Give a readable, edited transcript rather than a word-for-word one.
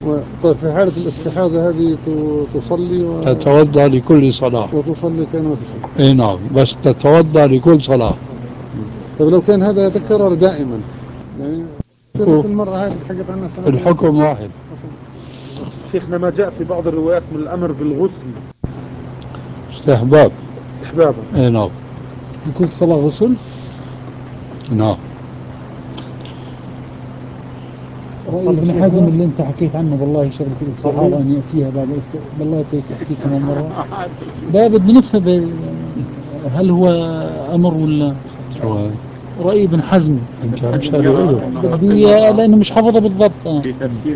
طيب في حالة الاستحاضة هذه تصلي تتوضأ لكل صلاة. وتصلي كما تصلي؟ اي نعم، بس تتوضأ لكل صلاة. طيب لو كان هذا يتكرر دائما، يعني صفة المرأة هذه حقت عنها سنتين، الحكم واحد. شيخنا ما جاء في بعض الروايات من الأمر بالغسل استحباب. استحبابا. اي نعم. لكل صلاة غسل؟ نعم. رأي ابن حزم اللي انت حكيت عنه والله شغلة الاستحاضة ان يأتيها بعد والله تحكي كمان مرة. لا بدنا نفهم هل هو أمر ولا رأي ابن حزم. انت اشهد له. بدي لأنه مش حافظه بالضبط.